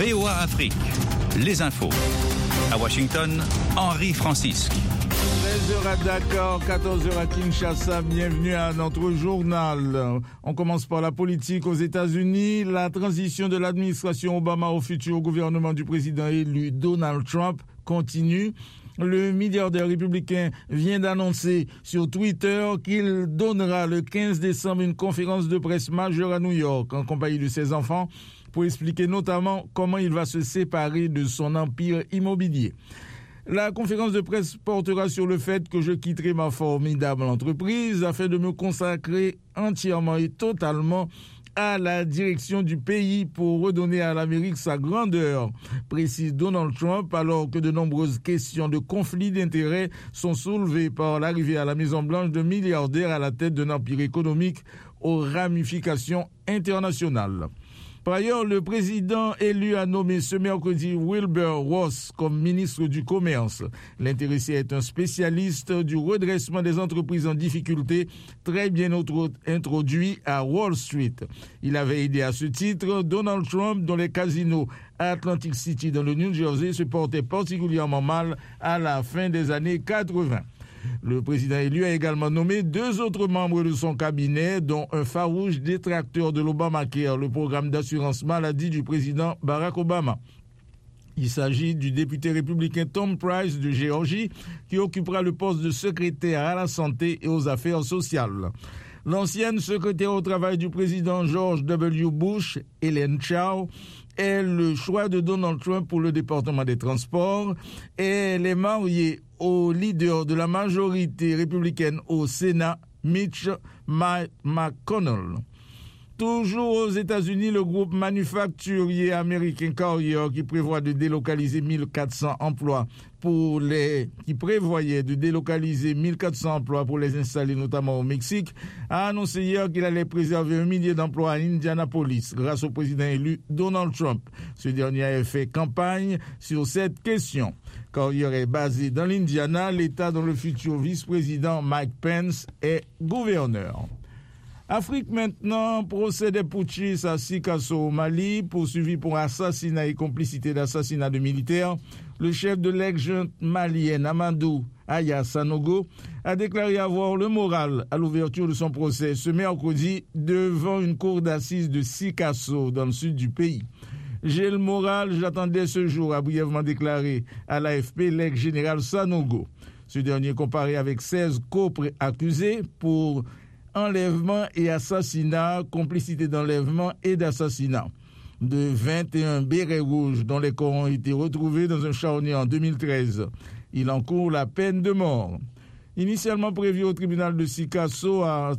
VOA Afrique, les infos. À Washington, Henri Francisque. 13h à Dakar, 14h à Kinshasa, bienvenue à notre journal. On commence par la politique aux États-Unis. La transition de l'administration Obama au futur gouvernement du président élu Donald Trump continue. Le milliardaire républicain vient d'annoncer sur Twitter qu'il donnera le 15 décembre une conférence de presse majeure à New York en compagnie de ses enfants pour expliquer notamment comment il va se séparer de son empire immobilier. La conférence de presse portera sur le fait que je quitterai ma formidable entreprise afin de me consacrer entièrement et totalement à la direction du pays pour redonner à l'Amérique sa grandeur, précise Donald Trump, alors que de nombreuses questions de conflit d'intérêts sont soulevées par l'arrivée à la Maison-Blanche de milliardaires à la tête d'un empire économique aux ramifications internationales. Par ailleurs, le président élu a nommé ce mercredi Wilbur Ross comme ministre du Commerce. L'intéressé est un spécialiste du redressement des entreprises en difficulté, très bien introduit à Wall Street. Il avait aidé à ce titre Donald Trump, dont les casinos à Atlantic City dans le New Jersey se portaient particulièrement mal à la fin des années 80. Le président élu a également nommé 2 autres membres de son cabinet, dont un farouche détracteur de l'Obamacare, le programme d'assurance maladie du président Barack Obama. Il s'agit du député républicain Tom Price de Géorgie, qui occupera le poste de secrétaire à la santé et aux affaires sociales. L'ancienne secrétaire au travail du président George W. Bush, Ellen Chao, est le choix de Donald Trump pour le département des transports et elle est mariée au leader de la majorité républicaine au Sénat, Mitch McConnell. Toujours aux États-Unis, le groupe manufacturier américain Carrier, qui prévoyait de délocaliser 1400 emplois pour les installer notamment au Mexique, a annoncé hier qu'il allait préserver 1 millier d'emplois à Indianapolis grâce au président élu Donald Trump. Ce dernier a fait campagne sur cette question. Carrier est basé dans l'Indiana, l'État dont le futur vice-président Mike Pence est gouverneur. Afrique maintenant, procès des putschistes à Sikasso au Mali, poursuivi pour assassinat et complicité d'assassinat de militaires. Le chef de l'ex-junte malienne Amadou Aya Sanogo a déclaré avoir le moral à l'ouverture de son procès ce mercredi devant une cour d'assises de Sikasso dans le sud du pays. J'ai le moral, j'attendais ce jour, a brièvement déclaré à l'AFP l'ex-général Sanogo. Ce dernier comparé avec 16 co-accusés pour enlèvement et assassinat, complicité d'enlèvement et d'assassinat de 21 bérets rouges dont les corps ont été retrouvés dans un charnier en 2013. Il encourt la peine de mort. Initialement prévu au tribunal de Sikasso à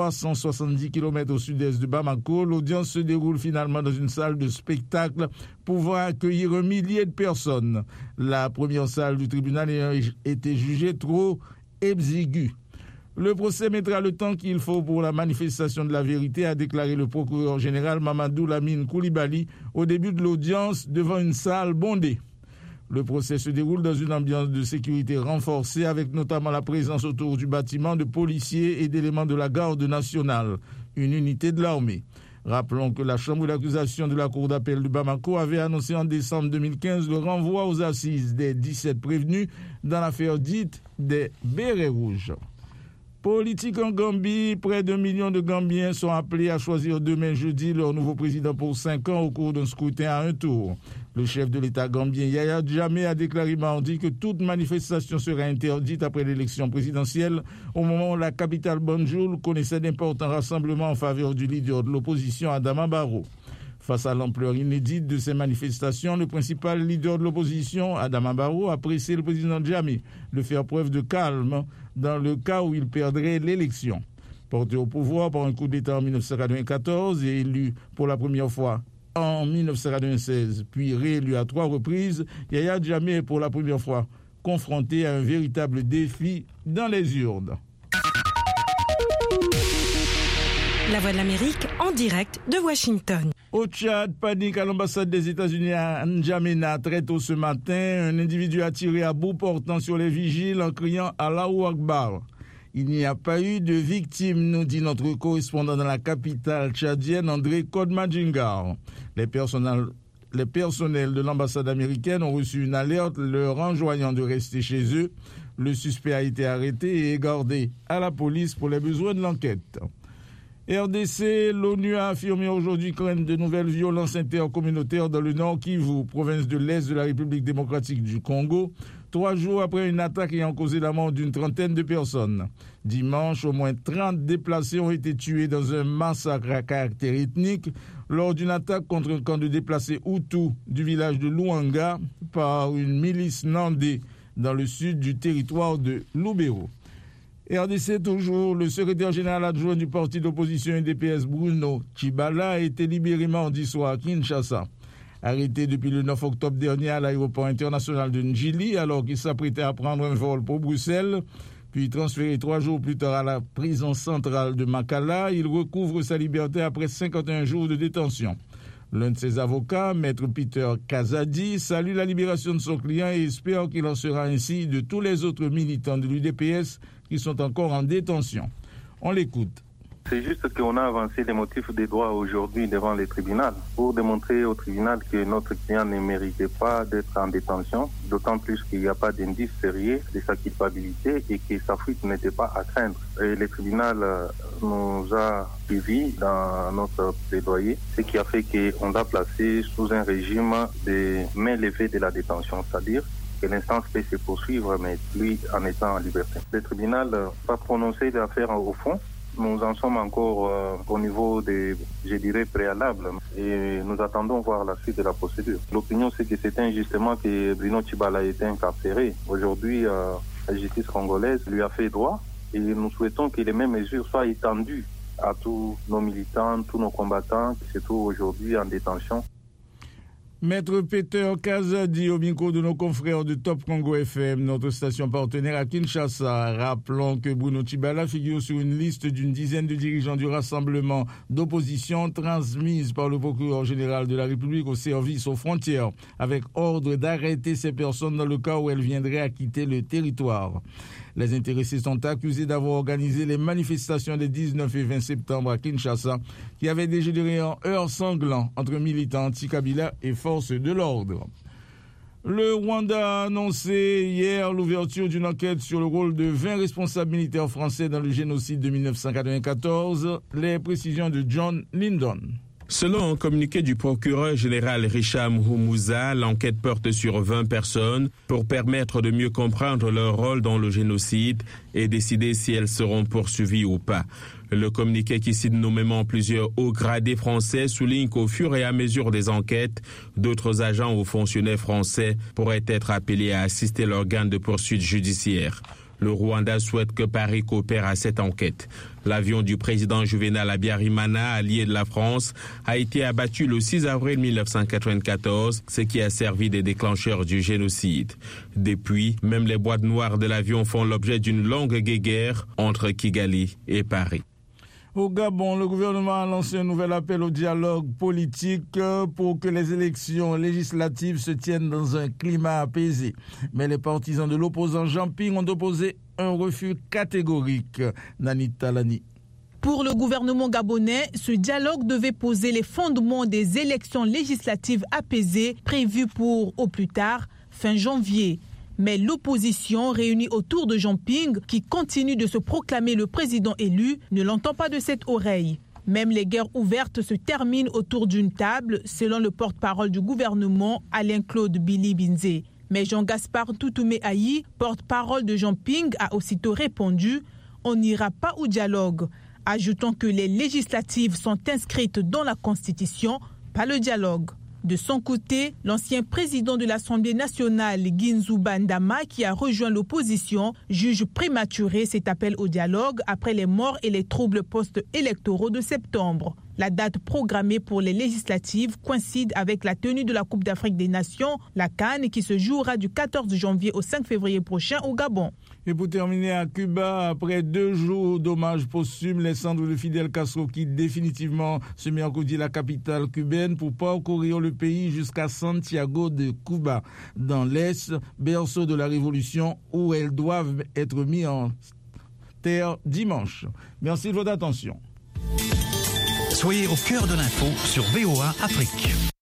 370 km au sud-est de Bamako, l'audience se déroule finalement dans une salle de spectacle pouvant accueillir 1 millier de personnes. La première salle du tribunal ayant été jugée trop exiguë. Le procès mettra le temps qu'il faut pour la manifestation de la vérité, a déclaré le procureur général Mamadou Lamine Coulibaly au début de l'audience devant une salle bondée. Le procès se déroule dans une ambiance de sécurité renforcée avec notamment la présence autour du bâtiment de policiers et d'éléments de la garde nationale, une unité de l'armée. Rappelons que la chambre d'accusation de la cour d'appel de Bamako avait annoncé en décembre 2015 le renvoi aux assises des 17 prévenus dans l'affaire dite des bérets rouges. Politique en Gambie, près d'1 million de Gambiens sont appelés à choisir demain jeudi leur nouveau président pour 5 ans au cours d'un scrutin à un tour. Le chef de l'État gambien Yahya Jammeh a déclaré mardi que toute manifestation sera interdite après l'élection présidentielle au moment où la capitale Banjul connaissait d'importants rassemblements en faveur du leader de l'opposition Adama Barrow. Face à l'ampleur inédite de ces manifestations, le principal leader de l'opposition, Adama Barrow, a pressé le président Jammeh de faire preuve de calme dans le cas où il perdrait l'élection. Porté au pouvoir par un coup d'État en 1994 et élu pour la première fois en 1996, puis réélu à 3 reprises, Yahya Jammeh est pour la première fois confronté à un véritable défi dans les urnes. La Voix de l'Amérique en direct de Washington. Au Tchad, panique à l'ambassade des États-Unis à N'Djamena. Très tôt ce matin, un individu a tiré à bout portant sur les vigiles en criant « Allahu Akbar ». Il n'y a pas eu de victimes, nous dit notre correspondant dans la capitale tchadienne, André Kodmadjingar. Les personnels Les personnels de l'ambassade américaine ont reçu une alerte leur enjoignant de rester chez eux. Le suspect a été arrêté et gardé à la police pour les besoins de l'enquête. RDC, l'ONU a affirmé aujourd'hui craindre de nouvelles violences intercommunautaires dans le Nord Kivu, province de l'Est de la République démocratique du Congo, 3 jours après une attaque ayant causé la mort d'une trentaine de personnes. Dimanche, au moins 30 déplacés ont été tués dans un massacre à caractère ethnique lors d'une attaque contre un camp de déplacés Hutus du village de Luanga par une milice nandée dans le sud du territoire de Lubero. RDC toujours, le secrétaire général adjoint du parti d'opposition UDPS Bruno Tshibala a été libéré mardi soir à Kinshasa. Arrêté depuis le 9 octobre dernier à l'aéroport international de Njili alors qu'il s'apprêtait à prendre un vol pour Bruxelles, puis transféré 3 jours plus tard à la prison centrale de Makala, il recouvre sa liberté après 51 jours de détention. L'un de ses avocats, maître Peter Kazadi, salue la libération de son client et espère qu'il en sera ainsi de tous les autres militants de l'UDPS qui sont encore en détention. On l'écoute. C'est juste qu'on a avancé les motifs des droits aujourd'hui devant les tribunaux pour démontrer au tribunal que notre client ne méritait pas d'être en détention, d'autant plus qu'il n'y a pas d'indice sérieux de sa culpabilité et que sa fuite n'était pas à craindre. Et le tribunal nous a suivis dans notre plaidoyer, ce qui a fait qu'on l'a placé sous un régime de main levée de la détention, c'est-à-dire que l'instance peut se poursuivre, mais lui en étant en liberté. Le tribunal va prononcer l'affaire au fond. Nous en sommes encore au niveau des, je dirais, préalables et nous attendons voir la suite de la procédure. L'opinion, c'est que c'est injustement que Bruno Tshibala a été incarcéré. Aujourd'hui, la justice congolaise lui a fait droit et nous souhaitons que les mêmes mesures soient étendues à tous nos militants, tous nos combattants qui se trouvent aujourd'hui en détention. Maître Peter Kazadi au micro de nos confrères de Top Congo FM, notre station partenaire à Kinshasa. Rappelons que Bruno Tshibala figure sur une liste d'une dizaine de dirigeants du rassemblement d'opposition transmise par le procureur général de la République au service aux frontières, avec ordre d'arrêter ces personnes dans le cas où elles viendraient à quitter le territoire. Les intéressés sont accusés d'avoir organisé les manifestations des 19 et 20 septembre à Kinshasa, qui avaient dégénéré en heurts sanglants entre militants anti-Kabila et forces de l'ordre. Le Rwanda a annoncé hier l'ouverture d'une enquête sur le rôle de 20 responsables militaires français dans le génocide de 1994. Les précisions de John Lyndon. Selon un communiqué du procureur général Richard Muhumuza, l'enquête porte sur 20 personnes pour permettre de mieux comprendre leur rôle dans le génocide et décider si elles seront poursuivies ou pas. Le communiqué qui cite nommément plusieurs hauts gradés français souligne qu'au fur et à mesure des enquêtes, d'autres agents ou fonctionnaires français pourraient être appelés à assister l'organe de poursuite judiciaire. Le Rwanda souhaite que Paris coopère à cette enquête. L'avion du président Juvenal Habyarimana, allié de la France, a été abattu le 6 avril 1994, ce qui a servi de déclencheur du génocide. Depuis, même les boîtes noires de l'avion font l'objet d'une longue guéguerre entre Kigali et Paris. Au Gabon, le gouvernement a lancé un nouvel appel au dialogue politique pour que les élections législatives se tiennent dans un climat apaisé. Mais les partisans de l'opposant Jean Ping ont opposé un refus catégorique. Nani Talani. Pour le gouvernement gabonais, ce dialogue devait poser les fondements des élections législatives apaisées prévues pour, au plus tard, fin janvier. Mais l'opposition réunie autour de Jean Ping, qui continue de se proclamer le président élu, ne l'entend pas de cette oreille. Même les guerres ouvertes se terminent autour d'une table, selon le porte-parole du gouvernement, Alain-Claude Billy Binzé. Mais Jean-Gaspard Toutoumé Ayi, porte-parole de Jean Ping, a aussitôt répondu « On n'ira pas au dialogue », ajoutant que les législatives sont inscrites dans la Constitution, pas le dialogue. De son côté, l'ancien président de l'Assemblée nationale, Ginzou Bandama, qui a rejoint l'opposition, juge prématuré cet appel au dialogue après les morts et les troubles post-électoraux de septembre. La date programmée pour les législatives coïncide avec la tenue de la Coupe d'Afrique des Nations, la CAN, qui se jouera du 14 janvier au 5 février prochain au Gabon. Et pour terminer, à Cuba, après 2 jours d'hommage posthume, les cendres de Fidel Castro quittent définitivement ce mercredi la capitale cubaine pour parcourir le pays jusqu'à Santiago de Cuba, dans l'Est, berceau de la Révolution, où elles doivent être mises en terre dimanche. Merci de votre attention. Soyez au cœur de l'info sur VOA Afrique.